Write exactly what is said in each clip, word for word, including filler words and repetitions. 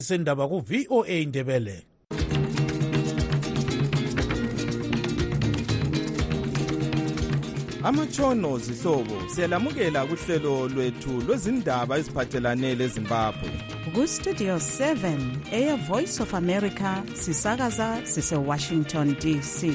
sendaba ku V O A Ndebele. Amatshono zihlobo siyalamukela kuhlelo lwethu lwezindaba eziphathelane leZimbabwe. Ku Studio seven Air Voice of America sisakaza sise Washington D C.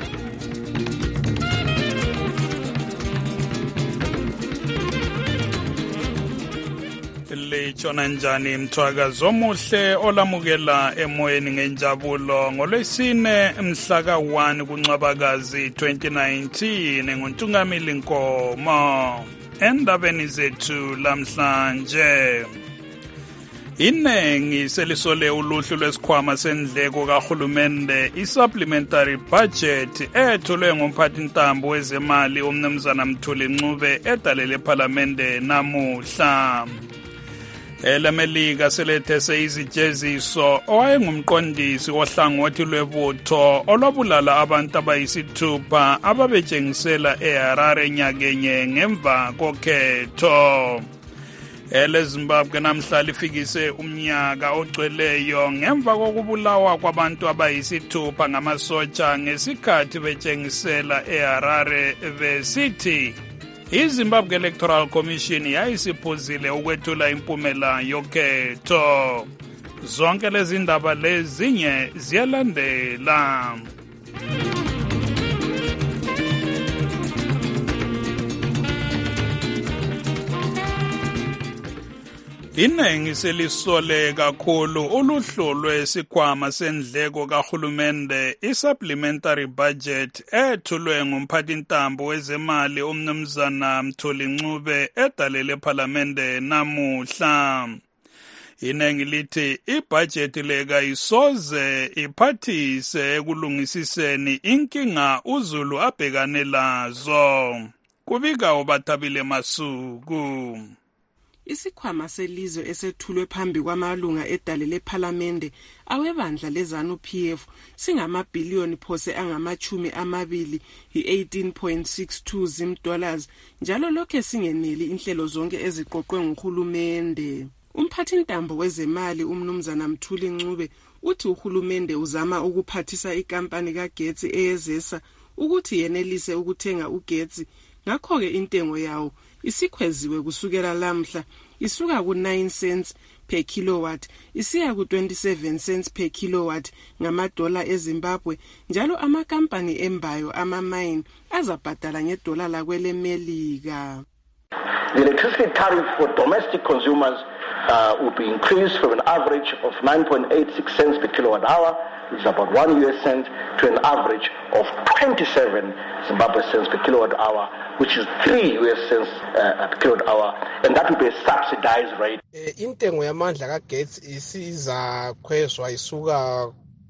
Litshona njani mthwakazi omuhle olamukela emoyeni ngenjabulo ngolwesine mhla ka one kuNcwabakazi twenty nineteen nguNtungamili Nkomo. Endabeni zethu lamhlanje, inengi selisole uluhlu lwesikhwama sendleko kahulumende i-supplementary budget etholwe ngumphathintambo wezemali umnumzana Mthuli Ncube edalele ePhalamende namuhla. EleMelika selethese izijeziso owayengumqondisi wohlangothi lwebutho olwabulala abantu abayisithupha ababetshengisela eHarare nyakenye ngemva kokhetho. EleZimbabwe namhla lifikise umnyaka ogcweleyo ngemva kokubulawa kwabantu abayisithupha ngamasotsha ngesikhathi betshengisela eHarare besithi iZimbabwe Electoral Commission yayisiphuzile ukwethula impumela yokhetho. Zonke lezi ndaba lezinye ziyalandela. Inengi selisole kakhulu uluhlu lwesikhwama sendleko kahulumende i-supplementary budget ethulwe ngumphathintambo wezemali umnumzana Mthuli Ncube edalele ePhalamende namuhla. Inengi lithi ibudget leka isoze iphathise ekulungisiseni inkinga uZulu abhekane lazo. Kubika uBathabile Masuku. Isikhwama selizwe esethulwe phambi kwamalunga edalele ePhalamende awebandla lezanu P F singamabhiliyoni phose angamachumi amabili i-eighteen point six two zim dollars njalo lokhe singeneli inhlelo zonke eziqoqwe nguhulumende. Umphathintambo wezemali umnumzana Mthuli Ncube uthi uhulumende uzama ukuphathisa ikampani kagetsi eyezesa ukuthi yenelise ukuthenga ugetsi, ngakho-ke intengo yawo isikhweziwe kusukela lamhla isuka ku nine cents per kilowatt isiya ku twenty-seven cents per kilowatt ngamadola eZimbabwe, njalo amakampani embayo ama-mine azabhadala ngedola lakweleMelika. The electricity tariff for domestic consumers uh, will be increased from an average of nine point eight six cents per kilowatt hour, which is about one U S cent, to an average of twenty-seven Zimbabwe cents per kilowatt hour, which is three U S cents uh, per kilowatt hour, and that will be a subsidized rate. Intengo yamandla kagetsi isiza khwezwa isuka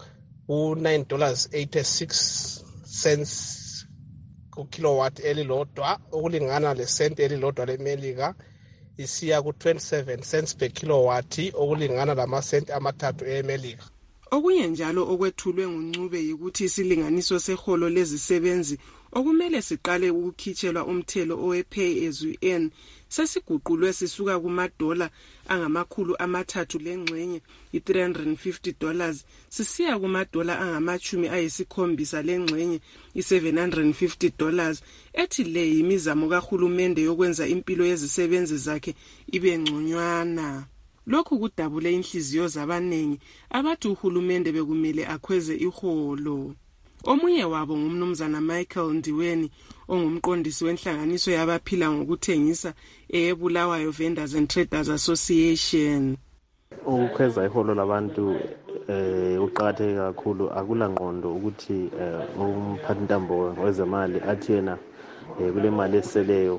ku nine dollars eighty-six cents ku kilowatt elilodwa okulingana le cent elilodwa leMelika isiya ku twenty-seven cents per kilowatt okulingana lama cent amathathu eMelika. Okunye njalo okwethulwe nguNcube yikuthi isilinganiso seholo lezisebenzi okumele siqale ukukhitshelwa umthelo owe-pay as you earn sesiguqulwe sisuka kumadola angamakhulu amathathu lengxenye i-three hundred fifty dollars sisiya kumadola angamachumi ayisikhombisa lengxenye i-seven hundred fifty dollars, ethi le yimizamo kahulumende yokwenza impilo yezisebenzi zakhe ibe ngconywana. Lokhu kudabule inhliziyo zabanengi abathi uhulumende bekumele akhweze iholo. Omunye wabo ngumnumzana Michael Ndiweni ongumqondisi wenhlanganiso yabaphila ngokuthengisa eyeBulawayo Vendors and Traders Association. Ukukhweza iholo labantu eh uqakatheke kakhulu, akula ngqondo ukuthi umphathintambo wezemali athi yena kule mali eseleyo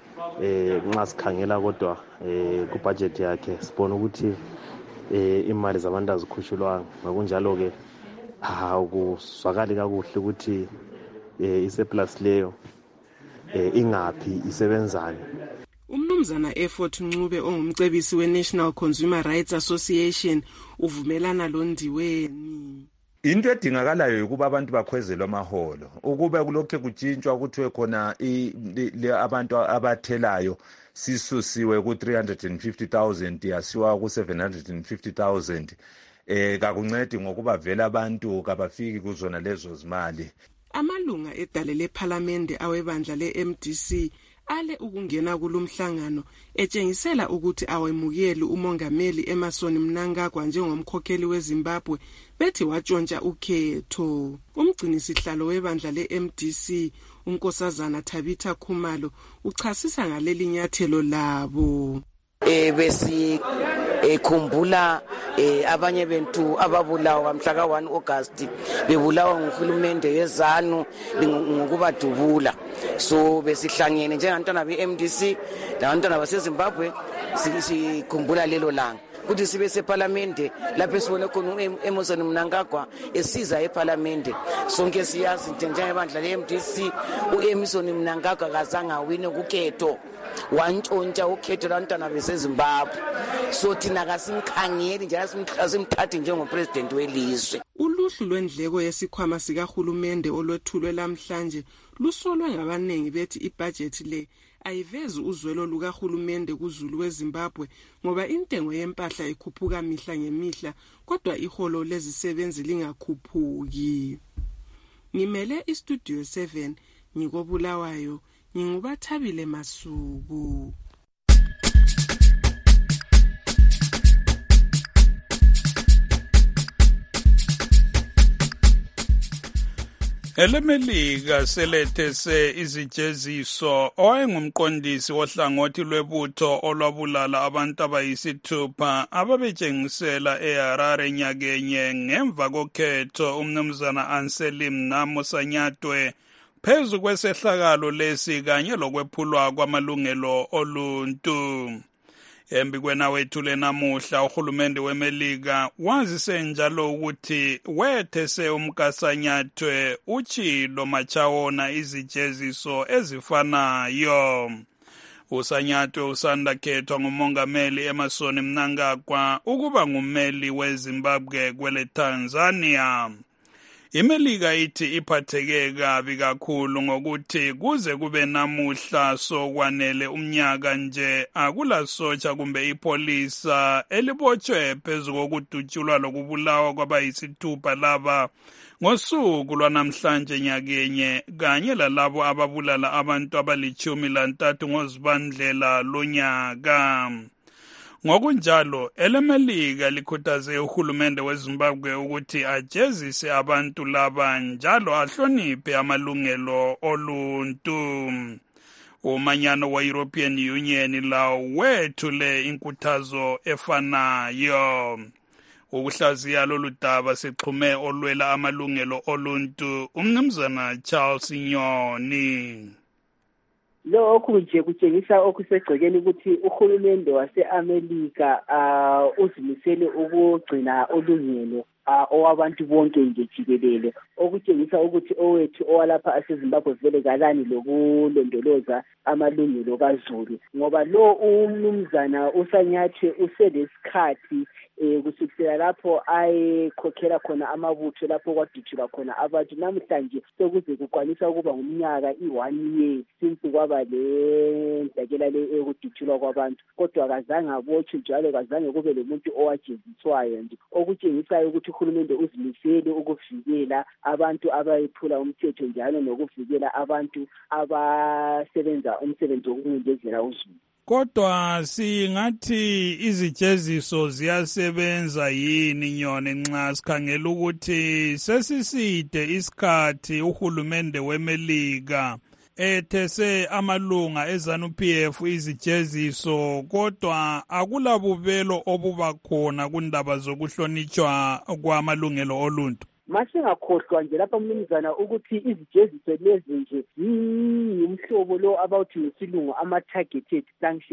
eh nxa sikhangela kodwa eh ku budget yakhe sibona ukuthi eh imali zabantu azikhushulwanga, ngokunjalo ke akuzwakali kakuhle ukuthi eh isurplus leyo eh ingaphi isebenzani. Umnumzana Effort Ncube ongumcebisi we National Consumer Rights Association uvumelana lo Ndiweni. into edingakalayo ukuba abantu bakhwezelwe amaholo ukube kulokho kujintshwa kuthiwe khona abantu abathelayo sisusiwe ku three hundred fifty thousand yasiwa ku seven hundred fifty thousand eh kakuncedi ngokuba vela abantu kabafiki kuzona lezo zimali. Amalunga edale lePhalamende awebandla le-M D C ale ukungena kulomhlangano etshengisela ukuthi awemukeli umongameli Emmerson Mnangagwa njengomkhokheli weZimbabwe bethi watshontsha ukhetho. Umgcinisihlalo webandla le-M D C unkosazana Tabitha Khumalo uchasisa ngaleli nyathelo labo. Eh besi ekhumbula eh abanye bentu ababulawa mhla ka one August bebulawa nguhulumende yezanu ngokubadubula, so besihlangene njengantwana be-M D C labantwana baseZimbabwe sikhumbula lelo langa kuthi sibe sePhalamende lapho sibone khona uEmmerson Mnangagwa esiza ePhalamende. Sonke siyazi njengebandla le-M D C uEmmerson Mnangagwa kazange awine kukhetho, wantshontsha ukhetho lwantwana beseZimbabwe, so thina kasimkhangeli njalo simthathe njengopresident welizwe. Uluhlu lwendleko yesikhwama sikahulumende olwethulwe lamhlanje lusolwe ngabanengi bethi ibudget le ayivezi uzwelo lukahulumende kuzulu weZimbabwe ngoba intengo yempahla ikhuphuka mihla ngemihla kodwa iholo lezisebenzi lingakhuphuki. Ngimele iStudio seven ngikobulawayo ngingubathabile Masuku. EleMelika selethese izijeziso owayengumqondisi wohlangothi lwebutho olwabulala abantu abayisithupha ababetshengisela eHarare nyakenye ngemva kokhetho umnumzana Anselim Namusanyatwe phezu kwesehlakalo lesi kanye lokwephulwa kwamalungelo oluntu. Embi kwenawethu lenamuhla uhulumende weMelika wazise njalo ukuthi wethese umkasanyathwe uchilo machawona izijeziso ezifanayo. Usanyathwe usanda khethwa ngumongameli Emmerson Mnangagwa ukuba ngummeli weZimbabwe kwele Tanzania. IMelika ithi iphatheke kabi kakhulu ngokuthi kuze kube namuhla sokwanele umnyaka nje akulasotsha kumbe ipolisa elibotshwe phezu kokudutshulwa lokubulawa kwabayisithupha laba ngosuku lwanamhlanje nyakenye kanye lalabo ababulala abantu abalichumi lantathu ngozibandlela lonyaka. Ngokunjalo eleMelika likhuthaze uhulumende weZimbabwe ukuthi ajezise abantu laba njalo ahloniphe amalungelo oluntu. Umanyano we-European Union lawo wethule inkuthazo efanayo. Ukuhlaziya lolu daba sixhume olwela amalungelo oluntu umnumzana Charles Nyoni. Lokhu nje kutshengisa okusegcekeni ukuthi uhulumende wase-Amerika uh, uzimisele ukugcina ulungelo uh, owabantu bonke nje jikelele, okutshengisa ukuthi owethu owalapha aseZimbabwe vele kalani lokulondoloza amalungelo kaZulu, ngoba lo umnumzana uSanyathwe uselesikhathi eh kusukela lapho ayekhokhela khona amabutho lapho kwadutshulwa khona abantu. Namhlanje sekuze kukwanisa ukuba ngumnyaka i-one year since kwaba le ndakela le ekudutshulwa kwabantu, kodwa kazange abotshwe njalo kazange kube lomuntu owajeziswayo nje, okutshengisayo ukuthi uhulumende uzimisele ukuvikela abantu abayephula umthetho njalo nokuvikela abantu abasebenza umsebenzi wokuncindezela uzulu. Kodwa singathi izijeziso ziyasebenza yini Nyoni nxa sikhangela ukuthi sesiside isikhathi uhulumende weMelika ethese amalunga eZANU-P F izijeziso kodwa akulabubelo obubakhona kundaba zokuhlonitshwa kwamalungelo oluntu? Masingakhohlwa nje lapha mnumzana ukuthi izijeziso lezi nje ziyimhlobo lo abawuthi ngesilungu ama-targeted sanctions,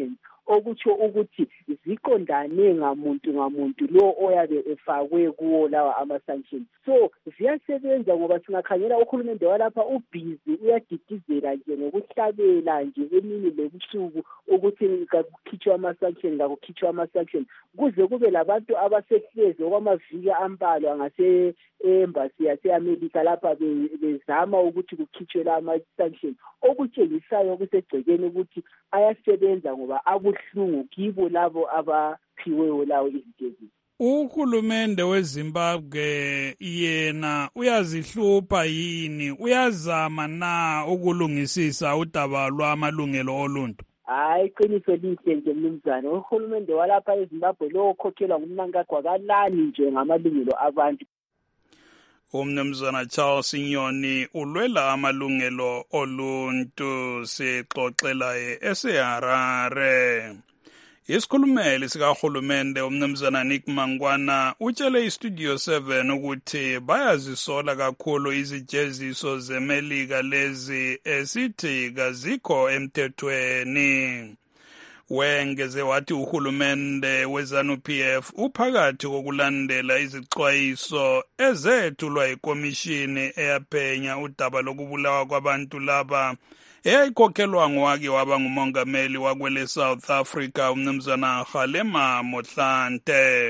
okutsho ukuthi ziqondane ngamuntu ngamuntu lo oyabe efakwe kuwo lawa ama-sanctions. So ziyasebenza ngoba singakhangela uhulumende walapha ubhizi uyadidizela nje ngokuhlabela nje emini lebusuku ukuthi kakukhitshwe ama-sanctions kakukhitshwe ama-sanctions kuze kube labantu abasehlezi okwamaviki ambalwa ngase-embassy yase-America lapha bezama ukuthi kukhitshwe la ama-sanctions okutshengisayo kusegcekeni ukuthi ayasebenza ngoba abuhlungu kibo labo abaphiweyo lawo izitezi. Uhulumende weZimbabwe yena uyazihlupha yini, uyazama na ukulungisisa udaba lwamalungelo oluntu? Hayi, qiniso lihle nje mnumzane, uhulumende walapha eZimbabwe lo okhokhelwa ngumnankagwa kalani nje ngamalungelo abantu. Umnumzana Charles Nyoni ulwela amalungelo oluntu sixoxelaye eseHarare. Isikhulumeli sikahulumende umnumzana Nick Mangwana utshele iStudio seven ukuthi bayazisola kakhulu izijeziso zeMelika lezi esithi kazikho emthethweni. Wengeze wathi uhulumende weZANU-P F uphakathi kokulandela izixwayiso ezethulwa ikomishini eyaphenya udaba lokubulawa kwabantu laba eyayikhokhelwa ngowake waba ngumongameli wakwele South Africa umnumzana Kgalema Motlanthe.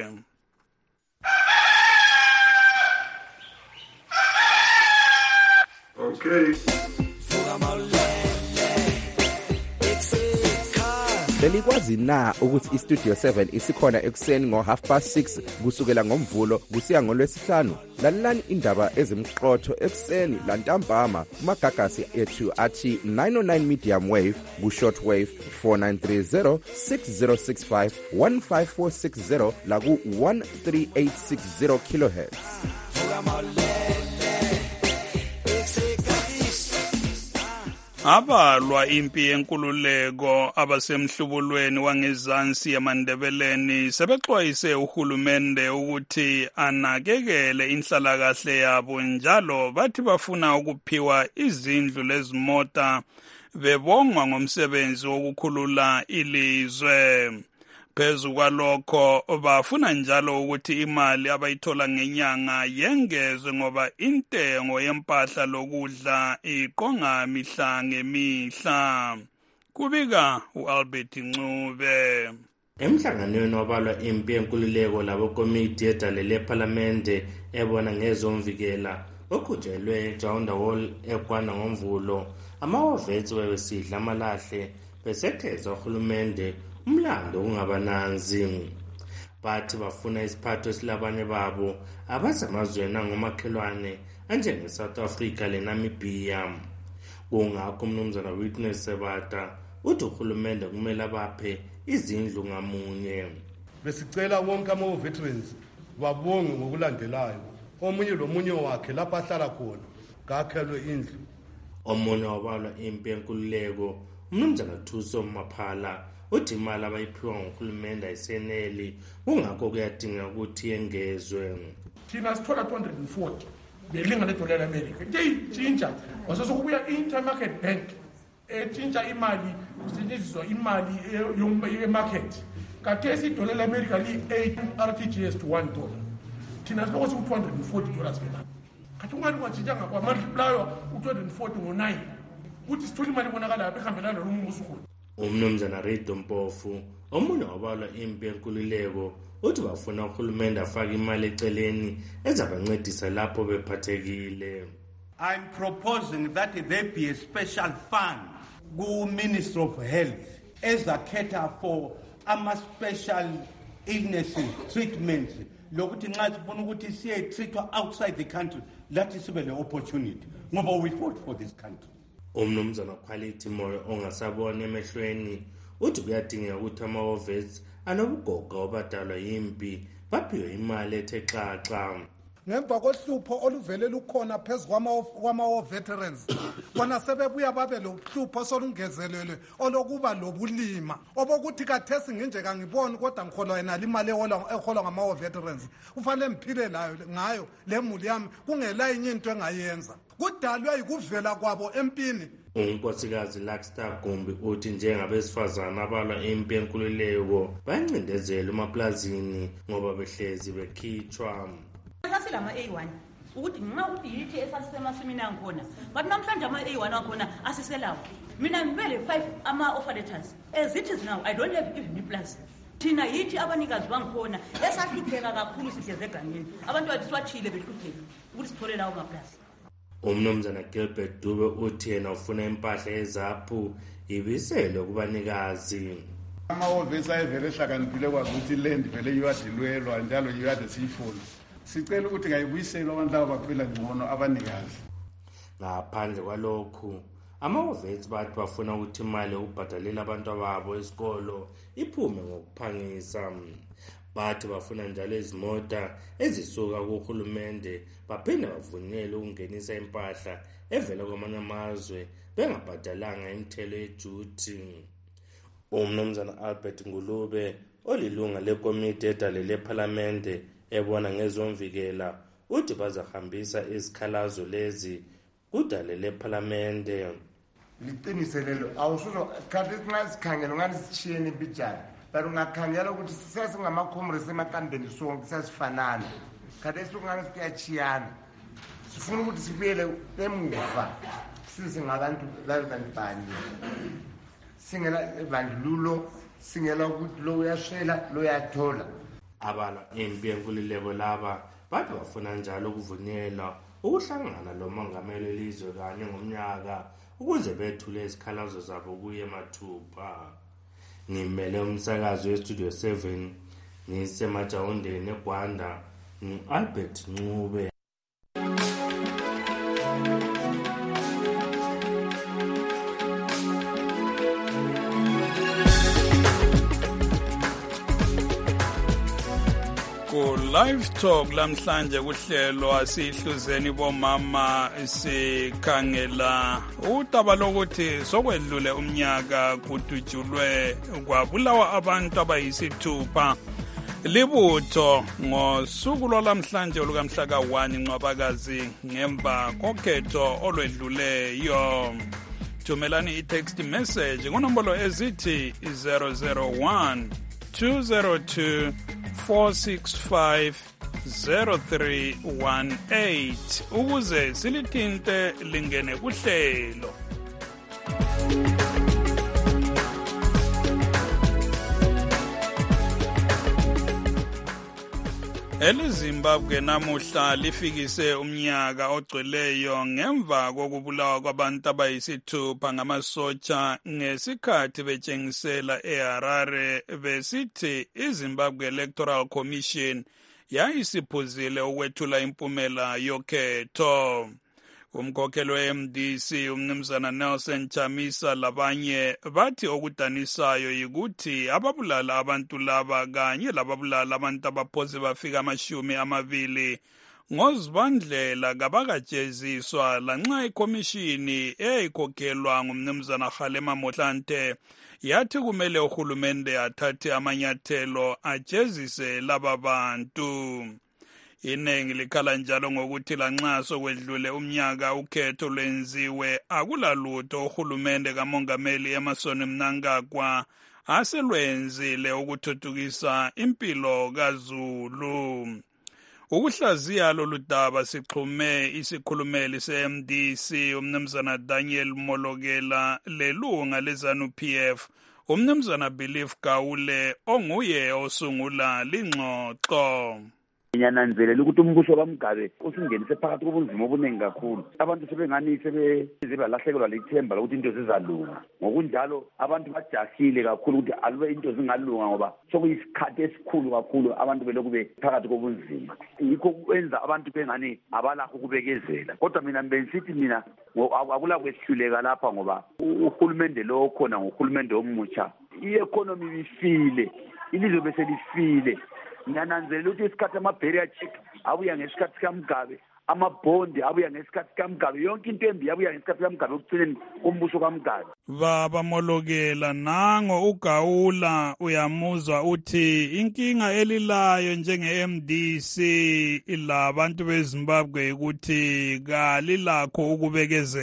Okay. Belikwazi na ukuthi iStudio seven isikhona ekuseni ngo half past six kusukela ngomvulo kusiya ngolwesihlanu? Lalelani indaba ezimqotho ekuseni lantambama kumagagasi ethu athi nine oh nine medium wave ku short wave four nine three zero six zero six five one five four six zero la ku one three eight six zero kilohertz. Abalwa impi yenkululeko abasemhlubulweni wangezansi yamandebeleni sebexwayise uhulumende ukuthi anakekele inhlalakahle yabo njalo bathi bafuna ukuphiwa izindlu lezimota bebongwa ngomsebenzi wokukhulula ilizwe. Phezu kwalokho bafuna njalo ukuthi imali abayithola ngenyanga yengezwe ngoba intengo yempahla lokudla iqonga mihla ngemihla. Kubika uAlbert Ncube. Emhlanganweni wabalwa impi yenkululeko labokomiti edalele eParliamente ebona ngezomvikela okujelwe eJaunda Hall ekwana ngomvulo amawovetse wesidla amalahle besetheza uhulumende umlando ungabananzi. Bathi bafuna isiphatho silabanye babo abazamazweni ngomakhelwane anjenge South Africa leNamibia. Kungakho umnumzana Witness Sebata uthi uhulumende kumele abaphe izindlu ngamunye. Besicela wonke ama veterans babonge ngokulandelayo. Omunye lomunye wakhe lapha ahlala khona ngakhelwe indlu. Omunye wabalwa impi yenkululeko umnumzana Thuso Maphala uthi imali abayiphiwa nguhulumende ayiseneli kungakho kuyadinga ukuthi yengezwe. Thina sithola two hundred forty belinga ledola leAmerica nje itshintsha wasesokubuya intermarket bank etshintsha imali kusetshenziswa imali yemarket kathesi idola leAmerica li-eight R T G S to one dollar thina siloko siku two hundred forty dollars ngemali kathi ungani kwatshintshanga kwa multiplier u-two hundred forty ngo-nine uthi sithola imali ibonakala lapha ehambelana nombuso khona. Umnumzana Redo Mpofu omunye wabalwa impi yenkululeko uthi bafuna uhulumende afake imali eceleni ezabancedisa lapho bephathekile. I'm proposing that there be a special fund ku Ministry of Health ezakhetha for ama special illnesses treatments lokuthi nxa sifuna ukuthi siye treatwa outside the country lathi sibe le opportunity ngoba we fought for this country. Umnumzana Quality Moyo ongasabona emehlweni uthi kuyadingeka ukuthi amawovets anobugoga obadalwa yimpi baphiwe imali ethe xaxa. Ngemva kohlupho oluvele lukhona phezu kwama veterans bona sebebuya babe lohlupho solungezelelwe olokuba lobulima obokuthi kathesi nginje kangiboni kodwa ngikholwa yena imali eholwa ngama veterans ufanele mphile layo ngayo lemuli yami kungela inye into engayenza kudalwe ikuvela kwabo empini. unkosikazi Luckstar Gumbi uthi njengabesifazana abalwa impi yenkululeko bayancindezela emaplazini ngoba behlezi bekhitshwa. Sasilama A one ukuthi nxa uthi yithi esasemasimini angikhona but namhlanje ama A one akhona asiselawo. Mina ngibele five ama offer letters as it is now I don't have even a plus. Thina yithi abanikazi bangikhona esahlupheka kakhulu sihleze egangeni abantu bathi swathile behlupheka ukuthi sithole lawo maplasi. Umnumzana Gilbert Dube uthi yena ufuna impahla ezaphu ibisele kubanikazi. Amahhovisi ayevele ehlakaniphile kwazi ukuthi land vele iyadilwelwa njalo iyade siyifuna. Sicela ukuthi ngayibuyiselwe abantu laba baphila ngcono abanikazi. Ngaphandle kwalokhu amahhovisi bathi bafuna ukuthi imali ukubhadalela abantu ababo esikolo iphume ngokuphangisa. Bathi bafuna njalo izimota ezisuka kuhulumende baphinde bavunyelwe ukungenisa impahla evela kwamanye amazwe bengabhadalanga imithelo ejuti. Umnumzana Albert Ngulube olilunga lekomiti edalele ephalamende ebona ngezomvikela uthi bazahambisa izikhalazo lezi kudalele ephalamende. Liqinise lelo awusuzo kanti nxa sikhangela ngani sishiyene bijana pero ngakhangela ukuthi sesingamakhomresi emakandeni sonke sesifanana kanti esingane siyachiyana sifuna ukuthi sibuyele emuva sisingabantu labantu singela ebandlulo singela ukuthi lo uyashela lo uyathola. Abala impi yenkululeko laba bathi bafuna njalo ukuvunyelwa ukuhlangana lo mongameli elizwe kanye ngomnyaka ukuze bethule izikhalazo zabo kuye mathupha. Ngimele umsakazi westudio seven ngisemajawundeni eGwanda ngu-Albert Ncube. Live Talk lamhlanje kuhlelo asihluzeni bomama sikhangela udaba lokuthi sokwedlule umnyaka kudutshulwe kwabulawa abantu abayisithupha libutho ngosuku lwamhlanje olukamhla ka one Ncwabakazi ngemva kokhetho olwedluleyo. Thumelani i-text message ngonombolo ezithi zero zero one two zero two four six five zero three one eight ukuze silithinte lingene kuhlelo. EliZimbabwe namuhla lifikise umnyaka ogcweleyo ngemva kokubulawa kwabantu abayisithupha ngamasotsha ngesikhathi betshengisela eHarare besithi iZimbabwe Electoral Commission yayisiphuzile ukwethula impumela yokhetho. Umkhokheli we-M D C umnumzana Nelson Chamisa labanye bathi okudanisayo yikuthi ababulala abantu laba kanye lababulala abantu abaphoze bafika amashumi amabili ngozibandlela kabakajeziswa lanxa ikomishini eyayikhokhelwa ngumnumzana Kgalema Motlanthe yathi kumele uhulumende athathe amanyathelo ajezise laba bantu. Inengi likhala njalo ngokuthi lanxa sokwedlule umnyaka ukhetho lwenziwe akulalutho uhulumende kamongameli Emmerson Mnangagwa aselwenzile ukuthuthukisa impilo kaZulu. Ukuhlaziya lolu daba sixhume isikhulumeli se-M D C umnumzana Daniel Molokela lelunga leZANU P F umnumzana Belief Gawule onguye osungula lingxoxo. Ngiyananzelela ukuthi umbuso kaMgabe usingenise phakathi kobunzima obuningi kakhulu. Abantu sebengani sebe balahlekelwa lithemba lokuthi into zizalunga. Ngokunjalo abantu bajahile kakhulu ukuthi alube into zingalunga ngoba sokuyisikhathi esikhulu kakhulu abantu belokhu bephakathi kobunzima. Yikho kwenza abantu bengani abalakho ukubekezela. Kodwa mina bengisithi mina akula kwehluleka lapha ngoba uhulumende lo khona ngohulumende omutsha. I-economy ifile, ilizwe bese lifile. Ngiyananzelela ukuthi isikhathi ama-barrier check abuya ngesikhathi kaMgabe, amabhondi abuya ngesikhathi kaMgabe, yonke into embi abuya ngesikhathi kaMgabe ekugcineni kombuso kaMgabe. Baba Molokela, nango uGawula uyamuzwa uthi inkinga elilayo njenge-M D C labantu beZimbabwe ukuthi kalilakho ukubekezela.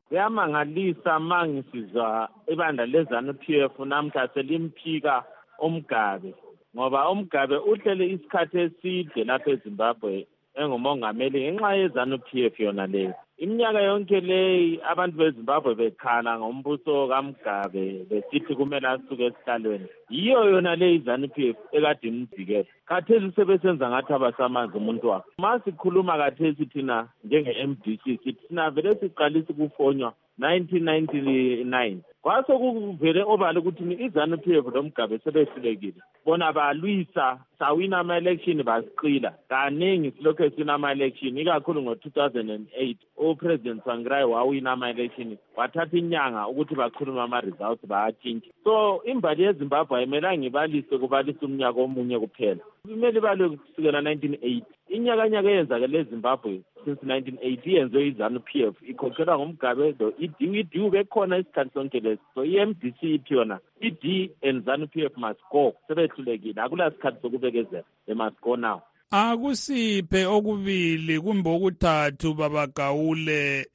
Kuyamangalisa mangisizwa ibandla lezanu P F namhla selimphika uMgabe ngoba uMgabe uhlele isikhathi eside lapha eZimbabwe engumongameli ngenxa yezanu P F yona leyo. Iminyaka yonke leyi abantu beZimbabwe bekhala ngombuso kaMgabe besithi kumele asuke esihlalweni. Yiyo yona leyi izanu P F ekade imvikela. Khathesi sebesenza ngathi abasamanzi umuntu wakhe. Masikhuluma khathesi thina njenge-M D C sithi thina vele siqalisa ukufonywa nineteen ninety-nine. Kwaso kuvele obala ukuthi izanu P F loMgabe sebehlulekile. Bona balwisa sawina ama-election basiqila. Kaningi silokhu sina ama-election ikakhulu ngo-two thousand eight. uPresident Tsvangirai wawina ama-election wathatha inyanga ukuthi bakhuluma ama-results bayatshintsha. So imbali yeZimbabwe ayimela ngibalise kubalisa umnyaka omunye kuphela. Kumele balwe kusukela nineteen eighty. Inyakanyaka eyenzakele eZimbabwe since nineteen eighty yenziwe izanu P F ikhokhelwa ngumgabe lo I D I D bekhona isikhathi sonke lesi. So i-M D C ithi yona I D and ZANU P F must go. Sebehlulekile akula sikhathi sokubekezela. They must go now. Akusiphe okubili kumbe okuthathu babagawule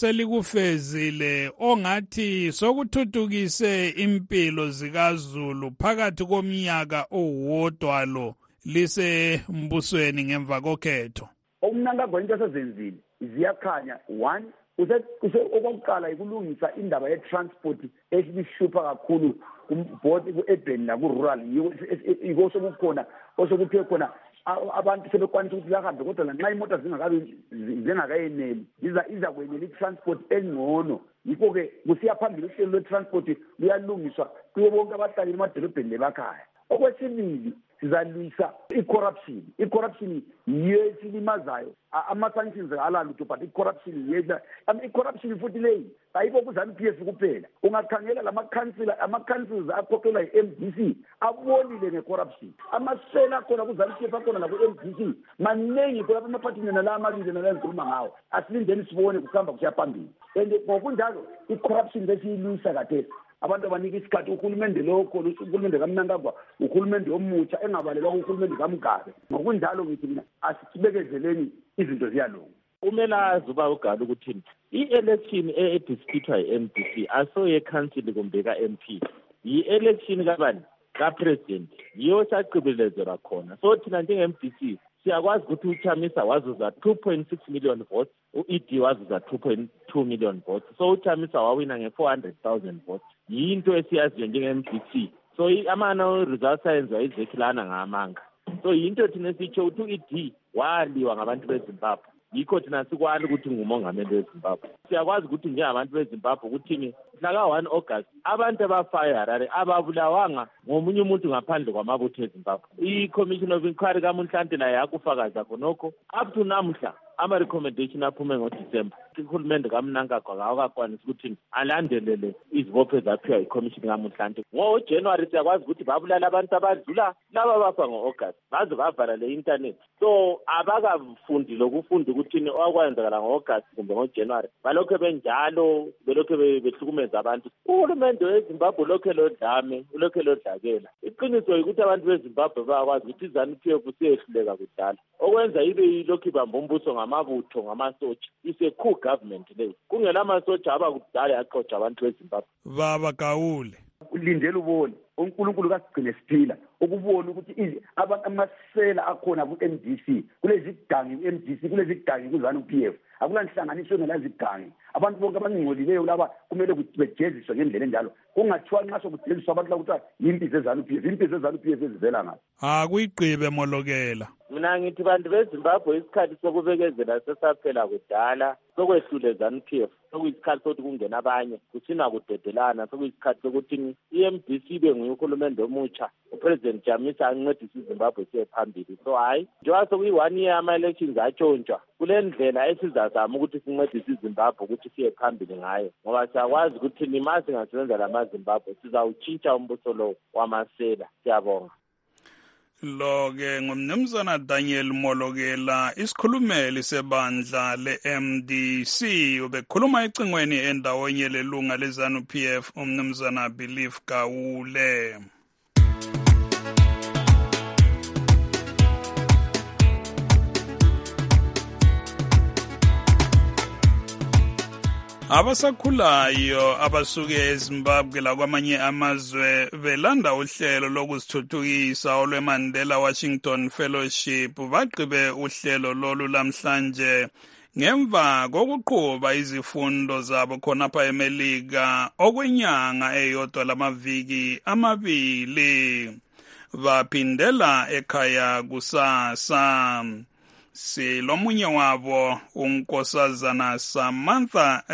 eselikufezile ongathi sokuthuthukise impilo zikaZulu phakathi komnyaka owodwa lo lise mbusweni ngemva kokhetho. Umnangagwa into esezenzile ziyakhanya one use okokuqala ikulungisa indaba ye transport esibishupha kakhulu both ku-urban na ku-rural yiko sokukhona osokuphe khona abantu sebekwanisa ukuthi bahambe kodwa lanxa imoto zingakabi zingakayeneli iza iza kwenela i-transport engcono yikho-ke kusiya phambili uhlelo lwe-transport luyalungiswa kuyo bonke abahlali emadolobheni lebakhaya. Okwesibili sizalwisa i-corruption. I-corruption yiyo esilimazayo ama-sanctions alalutho but i-corruption yiyo i-corruption futhi leyi ayikho ku-ZANU P F kuphela. Ungakhangela lama-council ama-councils akhokhelwa yi-M D C abonile nge-corruption. Amasela akhona ku-ZANU P F akhona naku-M D C maningi khona amaphathini nala amabili nala engikhuluma ngawo asilindeni sibone kuhamba kusiya phambili. And ngokunjalo i-corruption besiyilwisa kathesi abantu abanika isikhathi uhulumende lokho uhulumende kaMnangagwa uhulumende omutsha engabalelwa uhulumende kaMgabe. Ngokunjalo ngithi mina asibekezeleni izinto ziyalunga. Umela zuba ugala ukuthi i-election e-disputwa yi-M D C aso ye-council kumbe ka-M P yi-election kabani ka-president yiyo saqibelezela khona. So thina njenge-M D C siyakwazi ukuthi uChamisa wazuza two point six million votes, u-E D wazuza two point two million votes. So uChamisa wawina nge-four hundred thousand votes. Yinto esiyaziyo njenge-M D C. So amana results ayenziwa izekhilana ngamanga. So yinto thina esitsho ukuthi u-E D waliwa ngabantu beZimbabwe. Yikho thina sikwali ukuthi ngumongameli weZimbabwe. Siyakwazi ukuthi njengabantu beZimbabwe ukuthi mhla ka one August abantu abafayo Harare ababulawanga ngomunye umuntu ngaphandle kwamabutho eZimbabwe. I-Commission of Inquiry kaMunhlante nayo yakufakaza khonokho. Up to namhla ama-recommendation aphume ngoDisemba. Uhulumende kaMnangagwa akakwanisa ukuthi alandelele izibopho ezaphiwa yi-Commission kaMunhlante. NgoJanuary siyakwazi ukuthi babulala abantu abadlula laba bafa ngo-August baze bavala le-internet. So abakafundi lokufunda ukuthi okwenzakala ngo-August kumbe ngoJanuary balokho benjalo belokho behlukumeza abantu. Uhulumende weZimbabwe lokho lodlame ulokho lodlakela. Iqiniso ukuthi abantu beZimbabwe bayakwazi ukuthi izanu P F siyehluleka kudala. Okwenza ibe yilokho ibamba umbuso ngamabutho ngamasotsha. Ise coup government leyo. Kungela amasotsha abakudala yaqoqa abantu beZimbabwe. Baba Gawule. Ulindele ubone uNkulunkulu kasigcine siphila ukubona ukuthi amasela akhona ku-M D C kulezi gangi ku-M D C kulezi gangi ku-ZANU P F akulanhlanganiso ngelazi gangi. Abantu bonke abangcolileyo laba kumele bejeziswe ngendlela enjalo. Kungathiwa nxa sokujeziswa abantu lakuthi yimpi zeZANU P F impi zeZANU P F ezivela ngazo. Ha kuyiqibe molokela. Mina ngithi bantu beZimbabwe isikhathi sokubekezela sesaphela kudala sokwehlule ZANU P F. Sokuyisikhathi sokuthi kungena abanye kusina kudedelana sokuyisikhathi sokuthi i-M D C be nguyuhulumende omutsha uPresident Chamisa ancedise iZimbabwe siye phambili. So hayi njengoba sokuyi-one year ama-elections atshontshwa kule ndlela esizazama ukuthi sincedise iZimbabwe ukuthi siye phambili ngayo ngoba siyakwazi ukuthi nima singasebenza lamaZimbabwe sizawutshintsha umbuso lo wamasela. Siyabonga. Lo-ke ngumnumzana Daniel Molokela isikhulumeli sebandla le-M D C ubekhuluma ecingweni endawonye lelunga leZANU P F umnumzana Belief Gawule. Abasakhulayo abasuke eZimbabwe lakwamanye amazwe belanda uhlelo lokuzithuthukisa olweMandela Washington Fellowship bagqibe uhlelo lolu lamhlanje ngemva kokuqhuba izifundo zabo khonapha eMelika okwenyanga eyodwa lamaviki amabili baphindela ekhaya kusasa. Silomunye wabo unkosazana Samantha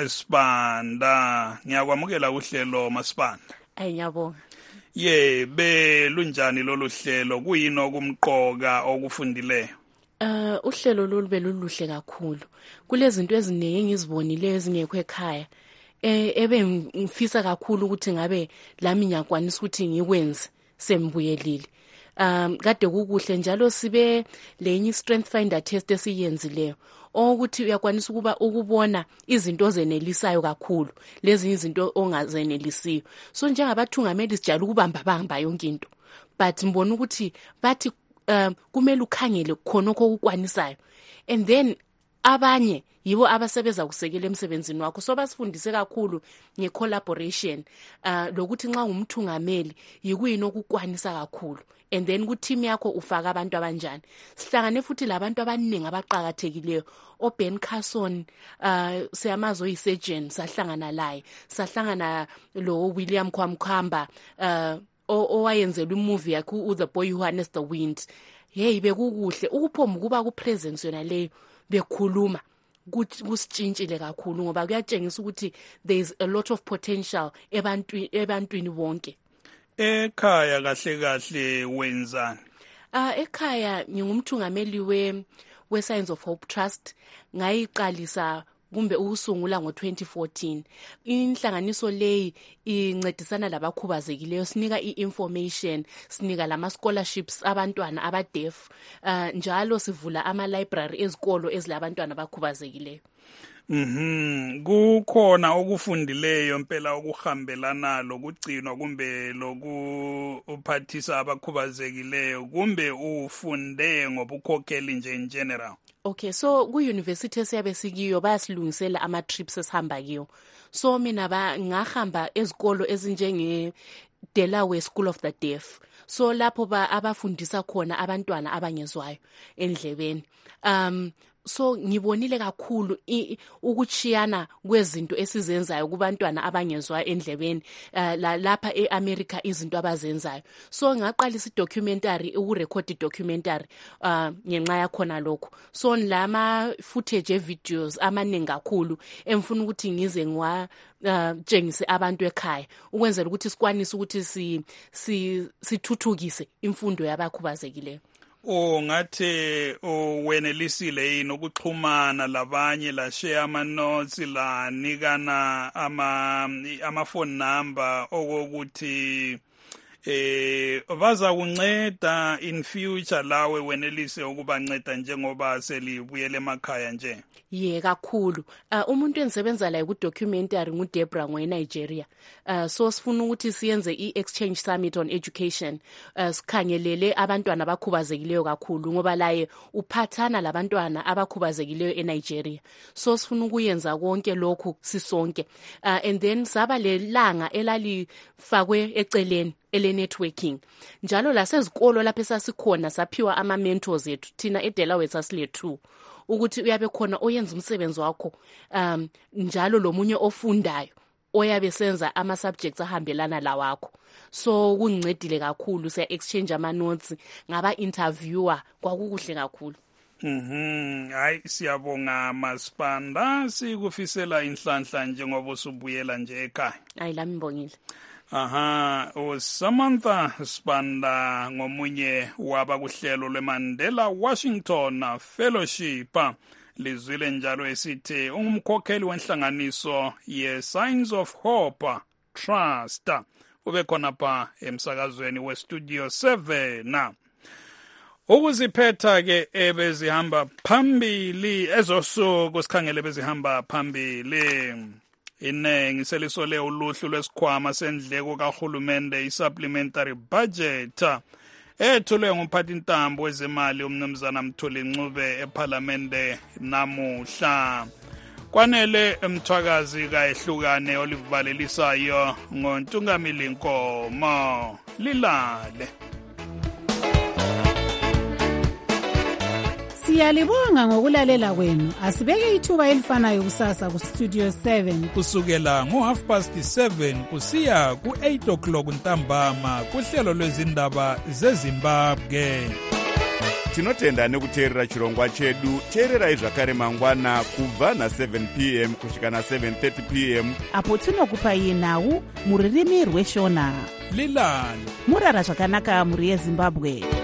Sibanda. Ngiyakwamukela uhlelo Masibanda. Ayi ngiyabonga. Ye belunjani lolu hlelo, kuyini okumqoka okufundileyo? Uh uhlelo lolu beluluhle kakhulu. Kulezinto eziningi engizibonileyo ezingekho ekhaya. Eh ebe ngifisa kakhulu ukuthi ngabe lami ngiyakwanisa ukuthi ngikwenze sembuyelile. Um kade kukuhle njalo sibe lenye strength finder test esiyenzileyo ukuthi uyakwanisa ukuba ukubona izinto ozenelisayo kakhulu lezi izinto ongazenelisiyo. So njengabathungameli sijala ukubamba bamba yonke into, but mbona ukuthi bathi um kumele ukhangele khona okukwanisayo, and then abanye yibo abasebenza kusekela emsebenzini wakho. So basifundise kakhulu ngecollaboration, uh lokuthi nxa umthungameli yikuyini okukwanisa kakhulu, and then ku team yakho ufaka abantu abanjani. Sihlangane futhi labantu abaningi abaqhakathekileyo, oBen Carson, uh siyamazo yisurgeon sahlangana laye, sahlangana lo William Kwamkhamba uh owayenzela imovie yakhe The Boy Who Harnessed the Wind. Hey bekukuhle ukuphoma ukuba ku presence yona leyo bekhuluma kusitshintshile kakhulu ngoba kuyatshengisa ukuthi there is a lot of potential ebantwini ebantwini bonke. Ekhaya kahle kahle wenzani? Ah ekhaya ngingumthungameli we we Signs of Hope Trust, ngayiqalisa kumbe ukusungula ngo twenty fourteen. Inhlanganiso leyi incedisana labakhubazekileyo, sinika i-information, sinika lama scholarships abantwana abadeaf, uh, njalo sivula ama library ezikolo ezilabantwana abakhubazekileyo. Mhm, kukhona okufundileyo impela okuhambelana lokugcinwa kumbe lokuphathisa abakhubazekileyo kumbe ufunde ngobukhokheli nje in general? Okay, so ku university esiyabe sikiyo bayasilungisela ama trips esihamba kiyo. So mina ba ngahamba ezikolo ezinjenge Delaware School of the Deaf. So lapho ba abafundisa khona abantwana abangezwayo endlebeni. Um so ngibonile kakhulu ukuchiyana kwezinto esizenzayo kubantwana abangezwa endlebeni uh, la, lapha eAmerica izinto abazenzayo. So ngaqalisa idocumentary, ukurecord idocumentary uh ngenxa yakhona lokho. So lama footage videos amaningi kakhulu emfuna ukuthi ngize ngwa uh jengise abantu ekhaya ukwenzela ukuthi sikwanise ukuthi si sithuthukise imfundo yabakhubazekileyo. O ngathi owenelisile yini ukuxhumana labanye la share ama notes la nikana ama ama phone number okokuthi eh baza kunceda in future lawe wenelise ukubanceda njengoba selibuyele emakhaya nje? Ye kakhulu. Uh, umuntu engisebenza la ku documentary ngu Debra ngwe Nigeria. Uh, so sifuna ukuthi siyenze i-exchange summit on education. Uh, sikhangelele abantwana abakhubazekileyo kakhulu ngoba laye uphathana labantwana abakhubazekileyo eNigeria. So sifuna ukuyenza konke lokhu sisonke. Uh, and then saba lelanga elalifakwe eceleni ele networking. Njalo lasezikolo lapha esasikhona saphiwa ama mentors ethu thina eDelaware sasile two. Ukuthi uyabe khona oyenza umsebenzi wakho um njalo lomunye ofundayo oyabe senza ama subjects ahambelana la wakho. So kungincedile kakhulu, siya exchange ama notes, ngaba interviewer, kwakukuhle kakhulu. Mhm, hayi siyabonga Masibanda, sikufisela inhlanhla njengoba usubuyela nje ekhaya. Hayi lami ngibongile. Aha, uSamantha Sibanda ngomunye waba kuhlelo lweMandela Washington Fellowship. Lizwile njalo esithi ungumkhokheli wenhlanganiso ye Signs of Hope Trust. Ube khona pa emsakazweni we Studio seven. Ukuziphetha ke ebezihamba phambili ezosuku sikhangele bezihamba phambili. Inengi selisole uluhlu lwesikhwama sendleko kahulumende i-supplementary budget ethulwe ngumphathintambo wezemali umnumzana Mthuli Ncube eParliamente namuhla. kwanele Mthwakazi kaehlukane olivalelisayo ngoNtungamili Nkomo. Lilale. Siyalibonga ngokulalela kwenu. Asibeke ithuba elifanayo kusasa ku Studio seven kusukela ngo half past seven kusiya ku eight o'clock ntambama kuhlelo lwezindaba zeZimbabwe. Tinotenda nekuteerera chirongwa chedu. Teererai zvakare mangwana kubva na seven p m kusvika na seven thirty p m apo tinokupai nhau muririmi rweshona. Lilani. Murara zvakanaka muri yeZimbabwe.